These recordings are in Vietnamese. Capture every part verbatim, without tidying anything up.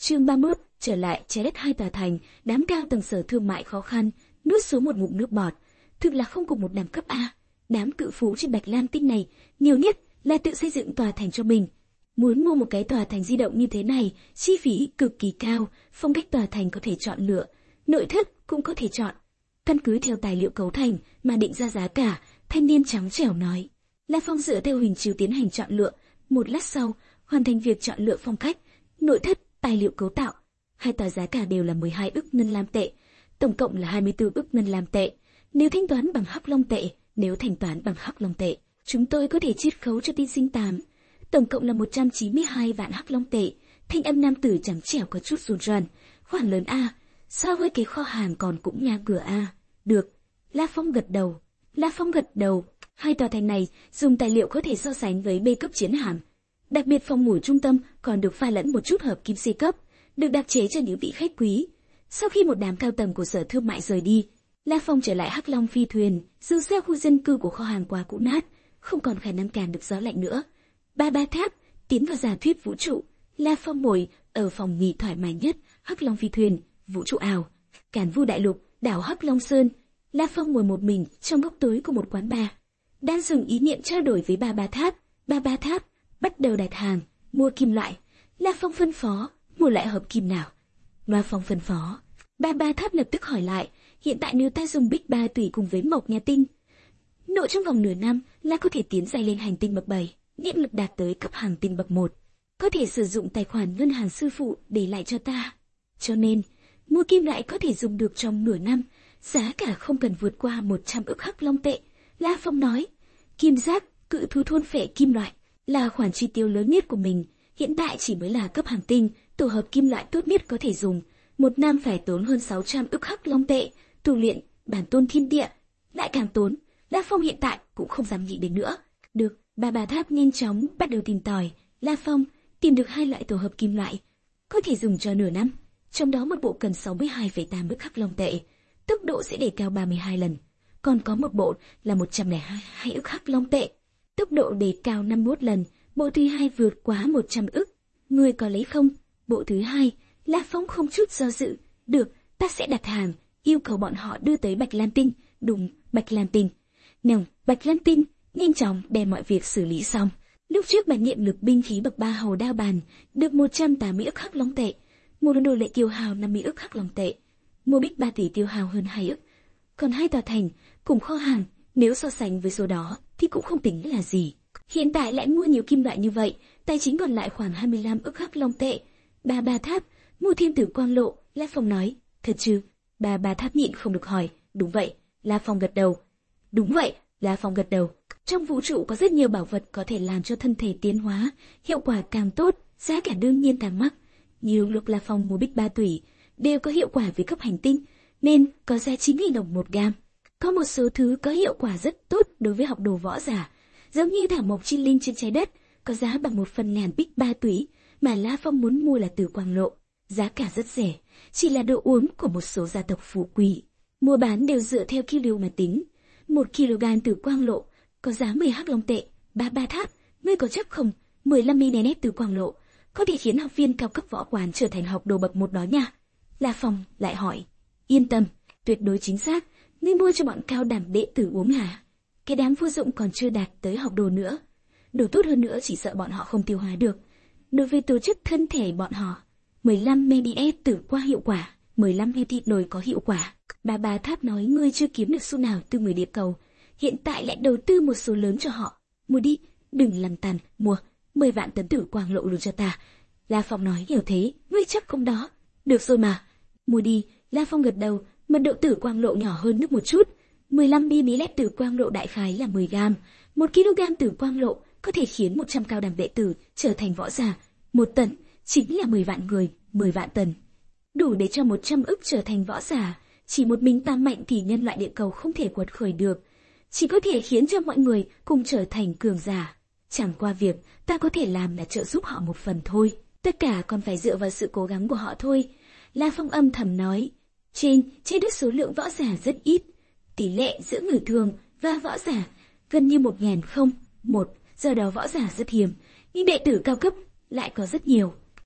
Chương ba mươi mốt, trở lại trái đất hai tòa thành, đám cao tầng sở thương mại khó khăn, nuốt xuống một ngụm nước bọt. Thực là không cùng một đẳng cấp a. Đám cự phú trên Bạch Lam Tinh này, nhiều nhất là tự xây dựng tòa thành cho mình. Muốn mua một cái tòa thành di động như thế này, chi phí cực kỳ cao, phong cách tòa thành có thể chọn lựa, nội thất cũng có thể chọn. Căn cứ theo tài liệu cấu thành mà định ra giá cả, thanh niên trắng trẻo nói. La Phong dựa theo hình chiếu tiến hành chọn lựa, một lát sau, hoàn thành việc chọn lựa phong cách, nội thất, tài liệu cấu tạo. Hai tòa giá cả đều là mười hai ức ngân lam tệ, tổng cộng là hai mươi tư ức ngân lam tệ. Nếu thanh toán bằng hắc long tệ, nếu thanh toán bằng hắc long tệ, chúng tôi có thể chiết khấu cho tiên sinh Tám. Tổng cộng là một trăm chín mươi hai vạn hắc long tệ. Thanh âm nam tử trắng trẻo có chút run run. Khoản lớn a, so với cái kho hàng còn cũng nhà cửa a. Được. La Phong gật đầu. La Phong gật đầu. Hai tòa thành này dùng tài liệu có thể so sánh với B cấp chiến hạm. Đặc biệt phòng ngủ trung tâm còn được pha lẫn một chút hợp kim C cấp, được đặc chế cho những vị khách quý. Sau khi một đám cao tầng của sở thương mại rời đi, La Phong trở lại Hắc Long phi thuyền, dù sao khu dân cư của kho hàng quá cũ nát, không còn khả năng cản được gió lạnh nữa. Ba ba tháp tiến vào giả thuyết vũ trụ. La Phong ngồi ở phòng nghỉ thoải mái nhất, Hắc Long phi thuyền, vũ trụ ảo, Càn Vu đại lục, đảo Hắc Long Sơn. La Phong ngồi một mình trong góc tối của một quán bar, đang dùng ý niệm trao đổi với ba ba tháp. Ba ba tháp bắt đầu đặt hàng, mua kim loại. La Phong phân phó, mua lại hợp kim nào? La Phong phân phó. Ba ba tháp lập tức hỏi lại, hiện tại nếu ta dùng bích ba tủy cùng với mộc nhà tinh, nội trong vòng nửa năm là có thể tiến giai lên hành tinh bậc bảy, niệm lực đạt tới cấp hành tinh bậc một, có thể sử dụng tài khoản ngân hàng sư phụ để lại cho ta. Cho nên, mua kim loại có thể dùng được trong nửa năm, giá cả không cần vượt qua một trăm ức hắc long tệ. La Phong nói, kim giác, cự thú thôn phệ kim loại, là khoản chi tiêu lớn nhất của mình, hiện tại chỉ mới là cấp hành tinh, tổ hợp kim loại tốt nhất có thể dùng, một năm phải tốn hơn sáu trăm ức hắc long tệ, tu luyện, bản tôn thiên địa, lại càng tốn. La Phong hiện tại cũng không dám nghĩ đến nữa. Được, ba bà tháp nhanh chóng bắt đầu tìm tòi. La Phong tìm được hai loại tổ hợp kim loại, có thể dùng cho nửa năm, trong đó một bộ cần sáu mươi hai phẩy tám ức hắc long tệ, tốc độ sẽ đề cao ba mươi hai lần, còn có một bộ là một trăm lẻ hai ức hắc long tệ, tốc độ đề cao năm mươi mốt lần, bộ thứ hai vượt quá một trăm ức. Ngươi có lấy không? Bộ thứ hai. La Phong không chút do dự. Được, ta sẽ đặt hàng, yêu cầu bọn họ đưa tới Bạch Lam Tinh. Đúng, Bạch Lam Tinh. Nào, Bạch Lam Tinh, nhanh chóng đem mọi việc xử lý xong. Lúc trước bản niệm lực binh khí bậc ba hầu đao bàn được một trăm tám mươi ức hắc long tệ, mua đồ lệ tiêu hao năm mươi ức hắc long tệ, mua bích ba tỷ tiêu hao hơn hai ức. Còn hai tòa thành cùng kho hàng, nếu so sánh với số đó thì cũng không tính là gì. Hiện tại lại mua nhiều kim loại như vậy, tài chính còn lại khoảng hai mươi lăm ức hắc long tệ. Ba ba tháp mua thiên tử quang lộ. La Phong nói, thật chứ? Ba ba tháp nhịn không được hỏi. Đúng vậy. La Phong gật đầu. Đúng vậy. La Phong gật đầu. Trong vũ trụ có rất nhiều bảo vật có thể làm cho thân thể tiến hóa, hiệu quả càng tốt, giá cả đương nhiên càng mắc. Nhiều lúc La Phong mua bích ba tủy đều có hiệu quả với cấp hành tinh, nên có giá chín nghìn đồng một gam. Có một số thứ có hiệu quả rất tốt đối với học đồ võ giả, giống như thảo mộc chi linh trên trái đất, có giá bằng một phần ngàn bích ba tủy, mà La Phong muốn mua là từ quang lộ, giá cả rất rẻ, chỉ là đồ uống của một số gia tộc phú quý. Mua bán đều dựa theo kilo mà tính. Một kg từ quang lộ có giá mười hắc long tệ. Ba ba tháp, ngươi có chắc không? mười lăm mi-li-mét từ quang lộ có thể khiến học viên cao cấp võ quán trở thành học đồ bậc một đó nha. La Phong lại hỏi, yên tâm, tuyệt đối chính xác, ngươi mua cho bọn cao đẳng đệ tử uống hả? Cái đám vô dụng còn chưa đạt tới học đồ nữa. Đồ tốt hơn nữa chỉ sợ bọn họ không tiêu hóa được. Đối với tổ chức thân thể bọn họ, mười lăm mi-li-mét từ qua hiệu quả, mười lăm mi-li-mét nồi có hiệu quả. Bà bà tháp nói ngươi chưa kiếm được xu nào từ người địa cầu, hiện tại lại đầu tư một số lớn cho họ. Mua đi, đừng làm tàn, mua, mười vạn tấn tử quang lộ luôn cho ta. La Phong nói hiểu thế, ngươi chắc không đó. Được rồi mà, mua đi. La Phong gật đầu, mật độ tử quang lộ nhỏ hơn nước một chút. mười lăm mi-li-mét tử quang lộ đại khái là mười gam, một ki lô gam tử quang lộ có thể khiến một trăm cao đẳng đệ tử trở thành võ giả. Một tấn chính là mười vạn người, mười vạn tấn đủ để cho một trăm ức trở thành võ giả. Chỉ một mình ta mạnh thì nhân loại địa cầu không thể quật khởi được, chỉ có thể khiến cho mọi người cùng trở thành cường giả. Chẳng qua việc ta có thể làm là trợ giúp họ một phần thôi, tất cả còn phải dựa vào sự cố gắng của họ thôi. La Phong âm thầm nói, trên trái đất số lượng võ giả rất ít, tỷ lệ giữa người thường và võ giả gần như một nghìn không một, do đó võ giả rất hiếm, nhưng đệ tử cao cấp lại có rất nhiều.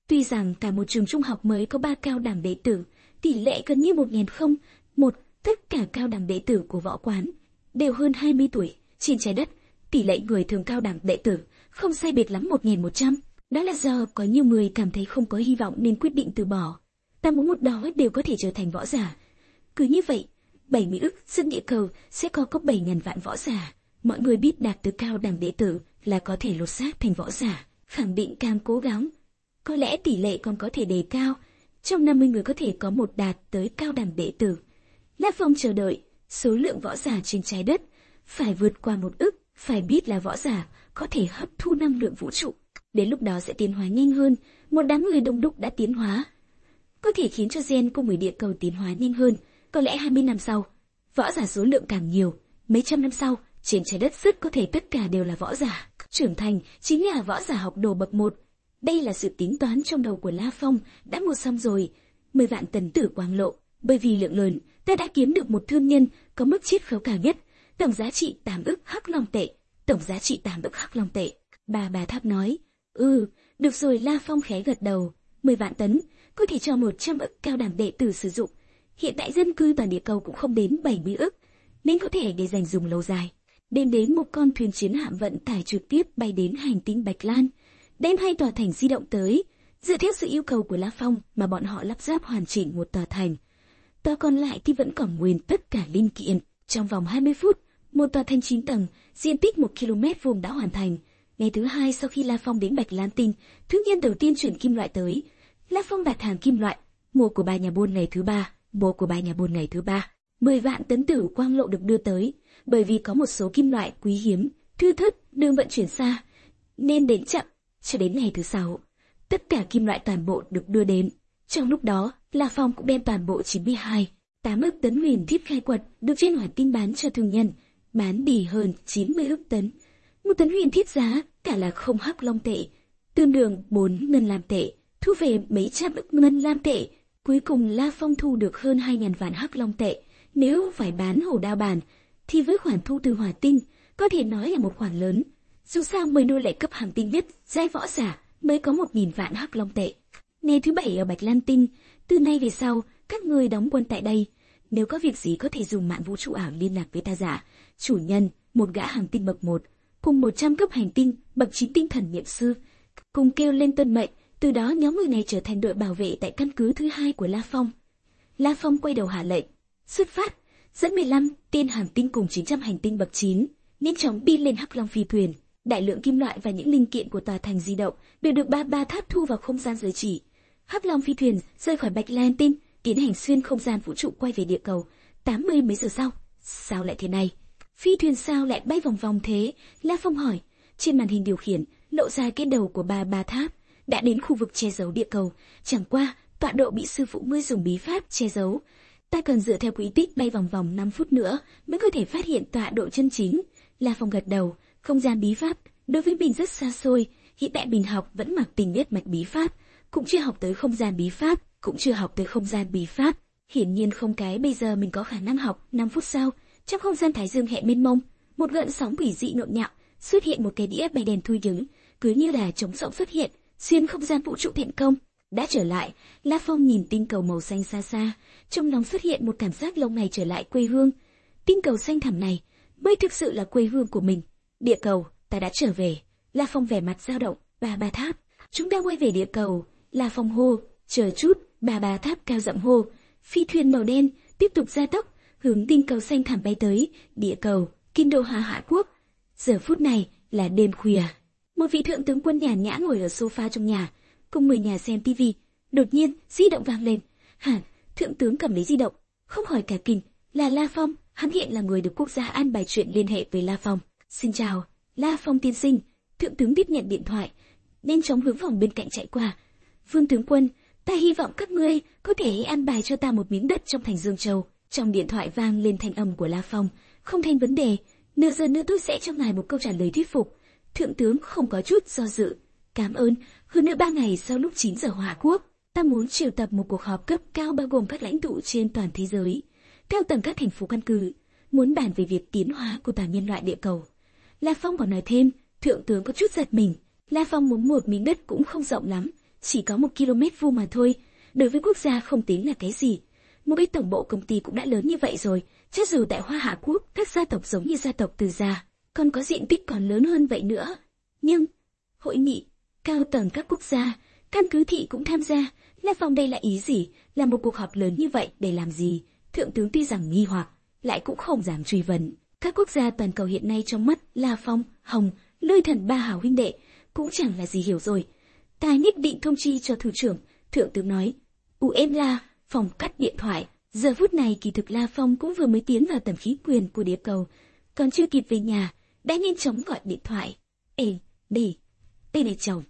Tuy rằng cả một trường trung học mới có ba cao đẳng đệ tử, tỷ lệ gần như một nghìn không một, tất cả cao đẳng đệ tử của võ quán đều hơn hai mươi tuổi. Trên trái đất, tỷ lệ người thường cao đẳng đệ tử không sai biệt lắm một nghìn một trăm. Đó là do có nhiều người cảm thấy không có hy vọng nên quyết định từ bỏ. Ta muốn một đó đều có thể trở thành võ giả. Cứ như vậy, bảy mươi ức dân địa cầu sẽ có có bảy ngàn vạn võ giả. Mọi người biết đạt tới cao đẳng đệ tử là có thể lột xác thành võ giả. Khẳng định càng cố gắng, có lẽ tỷ lệ còn có thể đề cao. Trong năm mươi người có thể có một đạt tới cao đẳng đệ tử. La Phong chờ đợi, số lượng võ giả trên trái đất phải vượt qua một ức, phải biết là võ giả có thể hấp thu năng lượng vũ trụ. Đến lúc đó sẽ tiến hóa nhanh hơn, một đám người đông đúc đã tiến hóa. Có thể khiến cho gen của người địa cầu tiến hóa nhanh hơn, có lẽ hai mươi năm sau, võ giả số lượng càng nhiều, mấy trăm năm sau, trên trái đất rất có thể tất cả đều là võ giả. Trưởng thành chính là võ giả học đồ bậc một. Đây là sự tính toán trong đầu của La Phong, đã mua xong rồi. Mười vạn tấn tử quang lộ, bởi vì lượng lớn, ta đã kiếm được một thương nhân có mức chiết khấu cao nhất, tổng giá trị tám ức hắc long tệ, tổng giá trị tám ức hắc long tệ. Bà bà Tháp nói, ừ, được rồi. La Phong khẽ gật đầu. Mười vạn tấn, có thể cho một trăm ức cao đẳng đệ tử sử dụng. Hiện tại dân cư toàn địa cầu cũng không đến bảy mươi ức, nên có thể để dành dùng lâu dài. Đêm đến một con thuyền chiến hạm vận tải trực tiếp bay đến hành tinh Bạch Lan, đem hai tòa thành di động tới. Dựa theo sự yêu cầu của La Phong mà bọn họ lắp ráp hoàn chỉnh một tòa thành. Tòa còn lại thì vẫn còn nguyên tất cả linh kiện. Trong vòng hai mươi phút, một tòa thành chín tầng, diện tích một ki lô mét vuông đã hoàn thành. Ngày thứ hai sau khi La Phong đến Bạch Lan Tinh, thương nhân đầu tiên chuyển kim loại tới. La Phong đặt hàng kim loại, mua của ba nhà buôn ngày thứ ba, mua của ba nhà buôn ngày thứ ba. Mười vạn tấn tử quang lộ được đưa tới, bởi vì có một số kim loại quý hiếm, thưa thớt, đường vận chuyển xa, nên đến chậm. Cho đến ngày thứ sáu, tất cả kim loại toàn bộ được đưa đến. Trong lúc đó, La Phong cũng đem toàn bộ chín mươi hai, tám ức tấn huyền thiết khai quật được trên hỏa tinh bán cho thương nhân, bán đi hơn chín mươi ức tấn. Một tấn huyền thiết giá cả là không hắc long tệ, tương đương bốn ngân lam tệ, thu về mấy trăm ức ngân lam tệ. Cuối cùng La Phong thu được hơn hai ngàn vạn hắc long tệ. Nếu phải bán hổ đao bản, thì với khoản thu từ hỏa tinh, có thể nói là một khoản lớn. Dù sao mới nô lệ cấp hàng tinh nhất, giai võ giả mới có một nghìn vạn hắc long tệ. Ngày thứ bảy ở Bạch Lan Tinh, từ nay về sau, các người đóng quân tại đây. Nếu có việc gì có thể dùng mạng vũ trụ ảo liên lạc với ta giả. Chủ nhân, một gã hàng tinh bậc một, cùng một trăm cấp hành tinh, bậc chín tinh thần niệm sư, cùng kêu lên tuân mệnh. Từ đó nhóm người này trở thành đội bảo vệ tại căn cứ thứ hai của La Phong. La Phong quay đầu hạ lệnh, xuất phát, dẫn mười lăm tên hàng tinh cùng chín trăm hành tinh bậc chín, nhanh chóng đi lên Hắc Long phi thuyền. Đại lượng kim loại và những linh kiện của tòa thành di động đều được ba ba tháp thu vào không gian giới chỉ. Hắc Long phi thuyền rời khỏi Bạch Lan Tinh, tiến hành xuyên không gian vũ trụ quay về địa cầu. Tám mươi mấy giờ sau, sao lại thế này? Phi thuyền sao lại bay vòng vòng thế? La Phong hỏi. Trên màn hình điều khiển lộ ra cái đầu của ba ba tháp, đã đến khu vực che giấu địa cầu. Chẳng qua tọa độ bị sư phụ ngươi dùng bí pháp che giấu. Ta cần dựa theo quỹ tích bay vòng vòng năm phút nữa mới có thể phát hiện tọa độ chân chính. La Phong gật đầu. Không gian bí pháp đối với mình rất xa xôi. Hiện tại mình học vẫn mặc tình nhất mạch bí pháp, cũng chưa học tới không gian bí pháp, cũng chưa học tới không gian bí pháp. Hiển nhiên không cái bây giờ mình có khả năng học. Năm phút sau, trong không gian thái dương hệ mênh mông, một gợn sóng quỷ dị nhộn nhạo, xuất hiện một cái đĩa bày đèn thui đứng, cứ như là trống rỗng xuất hiện, xuyên không gian vũ trụ thiện công. Đã trở lại, La Phong nhìn tinh cầu màu xanh xa xa, trong lòng xuất hiện một cảm giác lâu ngày trở lại quê hương. Tinh cầu xanh thẳm này mới thực sự là quê hương của mình. Địa cầu, ta đã trở về. La Phong vẻ mặt dao động. Bà bà tháp, chúng ta quay về địa cầu. La Phong hô. Chờ chút. Bà bà tháp cao giọng hô. Phi thuyền màu đen tiếp tục gia tốc, hướng tinh cầu xanh thẳm bay tới. Địa cầu, kinh đô Hạ Hạ Quốc. Giờ phút này là đêm khuya. Một vị thượng tướng quân nhàn nhã ngồi ở sofa trong nhà, cùng người nhà xem tivi. Đột nhiên di động vang lên. Hả? Thượng tướng cầm lấy di động, không hỏi cả kinh. Là La Phong. Hắn hiện là người được quốc gia an bài chuyện liên hệ với La Phong. Xin chào, La Phong tiên sinh. Thượng tướng tiếp nhận điện thoại, nhanh chóng hướng phòng bên cạnh chạy qua. Vương tướng quân, ta hy vọng các ngươi có thể an bài cho ta một miếng đất trong thành Dương Châu. Trong điện thoại vang lên thanh âm của La Phong. Không thành vấn đề, nửa giờ nữa tôi sẽ cho ngài một câu trả lời thuyết phục. Thượng tướng không có chút do dự. Cảm ơn. Hơn nữa ba ngày sau lúc chín giờ Hỏa Quốc, ta muốn triệu tập một cuộc họp cấp cao bao gồm các lãnh tụ trên toàn thế giới, cao tầng các thành phố căn cứ, muốn bàn về việc tiến hóa của toàn nhân loại địa cầu. La Phong còn nói thêm. Thượng tướng có chút giật mình. La Phong muốn một miếng đất cũng không rộng lắm, chỉ có một ki lô mét vuông mà thôi. Đối với quốc gia không tính là cái gì. Một cái tổng bộ công ty cũng đã lớn như vậy rồi, chắc dù tại Hoa Hạ Quốc, các gia tộc giống như gia tộc Từ gia, còn có diện tích còn lớn hơn vậy nữa. Nhưng, hội nghị, cao tầng các quốc gia, căn cứ thị cũng tham gia, La Phong đây là ý gì, làm một cuộc họp lớn như vậy để làm gì? Thượng tướng tuy rằng nghi hoặc, lại cũng không dám truy vấn. Các quốc gia toàn cầu hiện nay trong mắt La Phong, Hồng, Lôi Thần ba hảo huynh đệ, cũng chẳng là gì hiểu rồi. Ta nhất định thông chi cho thủ trưởng, thượng tướng nói. U em La, Phong cắt điện thoại. Giờ phút này kỳ thực La Phong cũng vừa mới tiến vào tầm khí quyền của địa cầu, còn chưa kịp về nhà, đã nhanh chóng gọi điện thoại. Ê, đi, đây này chồng,